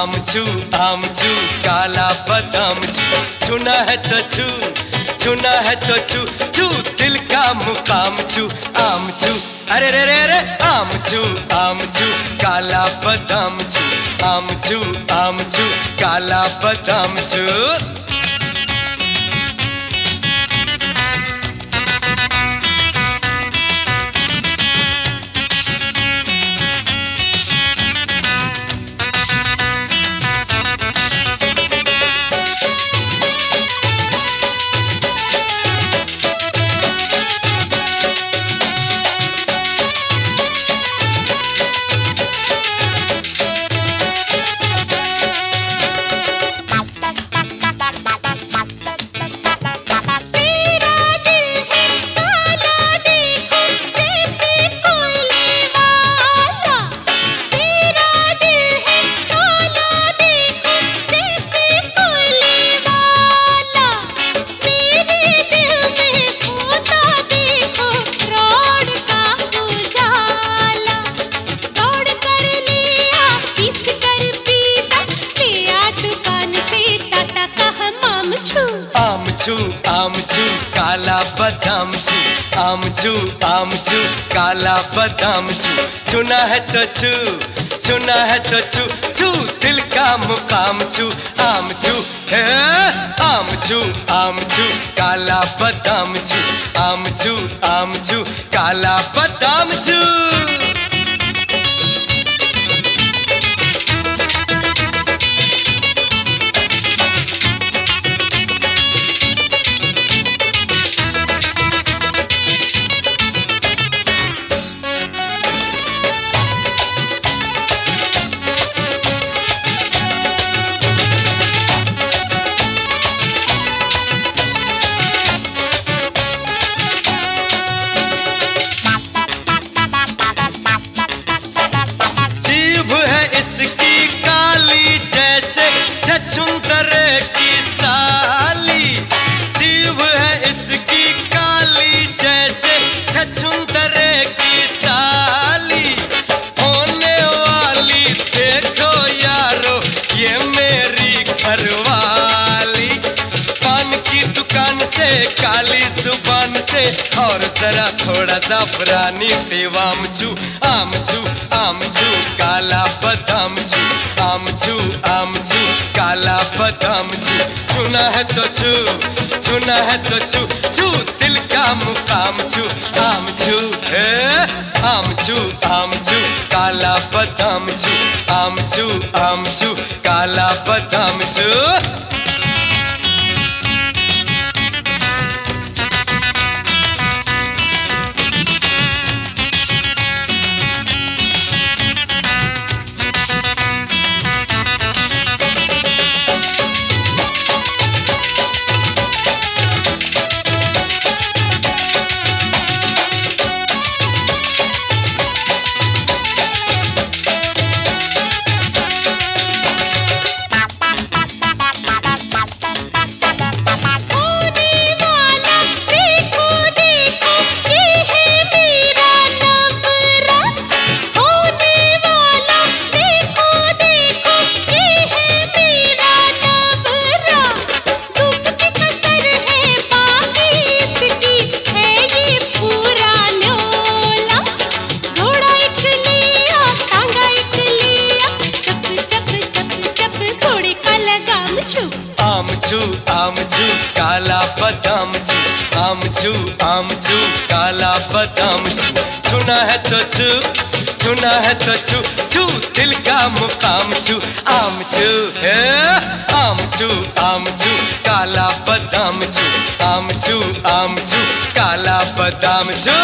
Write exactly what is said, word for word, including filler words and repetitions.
आम छू आम छू काला बादाम छू, छूना है तो छू, छूना है तो छू, छू दिल का मुकाम छू, आम छू अरे रे रे रे आम छू आम छू काला बादाम छू, आम छू आम छू काला बादाम छू। छू आम छू काला बादाम छू, आम छू आम छू काला बादाम छू, छूना है तो छू, छूना है तो छू, छू दिल का मुकाम छू, आम छू है आम छू आम छू काला बादाम छू, आम छू आम छू काला बादाम छू। इसकी काली जैसे छछूंदर की साली, जीव है इसकी काली जैसे छछूंदर की साली, होने वाली देखो यारो ये मेरी घरवाली, पान की दुकान से काली जुबान से और जरा थोड़ा जाफरानी पेवाम छू, आम छू आम छू काला बादाम छू, आम छू आम छू काला बादाम छू, छूना है तो छू, छूना है तो छू, छू दिल का मुकाम छू, आम छू है आम छू आम छू काला बादाम छू, आम छू आम छू काला बादाम छू। आम छू आम छू काला बादाम छू, आम छू आम छू काला बादाम छू, छूना है तो छू, छूना है तो छू, छू दिल का मुकाम छू, आम छू है आम छू आम छू काला बादाम छू, आम छू आम छू काला बादाम छू।